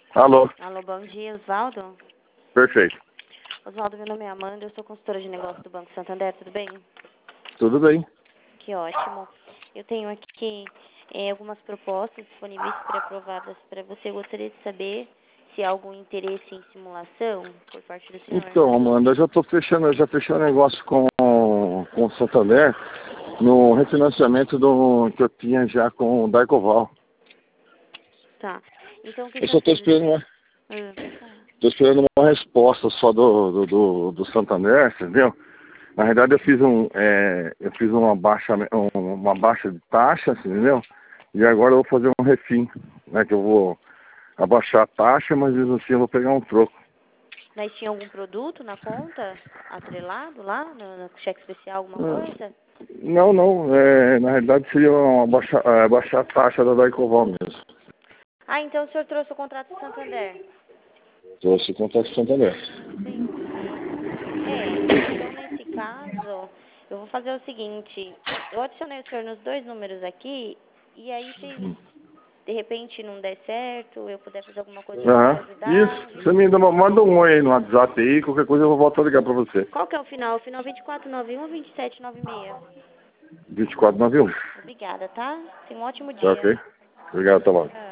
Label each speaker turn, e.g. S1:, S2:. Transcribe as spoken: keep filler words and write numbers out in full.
S1: Alô?
S2: Alô, bom dia, Osvaldo.
S1: Perfeito.
S2: Osvaldo, meu nome é Amanda, eu sou consultora de negócios do Banco Santander, tudo bem?
S1: Tudo bem.
S2: Que ótimo. Eu tenho aqui é, algumas propostas disponíveis pré-aprovadas para você. Eu gostaria de saber se há algum interesse em simulação por parte do senhor.
S1: Então, Amanda, eu já estou fechando, eu já fechei um negócio com, com o Santander no refinanciamento do, que eu tinha já com o Daicoval.
S2: Tá. Então, o que,
S1: Eu
S2: que
S1: só
S2: eu
S1: estou
S2: fiz?
S1: esperando uma,
S2: Ah, pode falar.
S1: tô esperando uma resposta só do, do, do, do Santander, entendeu? Na verdade eu fiz um, é, eu fiz uma baixa, um, uma baixa de taxa, entendeu? E agora eu vou fazer um refim, né? Que eu vou abaixar a taxa, mas mesmo assim eu vou pegar um troco.
S2: Mas tinha algum produto na conta atrelado lá, no, no cheque especial, alguma coisa?
S1: Não, não, é, na realidade seria uma baixa, é, baixar a taxa da Daicoval mesmo.
S2: Ah, então o senhor trouxe o contrato do Santander?
S1: Trouxe o contrato do Santander.
S2: Entendi. É, então nesse caso, eu vou fazer o seguinte, eu adicionei o senhor nos dois números aqui, e aí se de repente não der certo, eu puder fazer alguma coisa para te
S1: Aham,
S2: ajudar.
S1: isso, você me dá uma- manda um oi aí no WhatsApp aí, qualquer coisa eu vou voltar a ligar pra você.
S2: Qual que é o final? O final vinte e quatro noventa e um ou vinte e sete noventa e seis?
S1: vinte e quatro noventa e um.
S2: Obrigada, tá? Tenha um ótimo
S1: Tá
S2: dia.
S1: ok? Obrigado, tá bom.
S2: Tchau.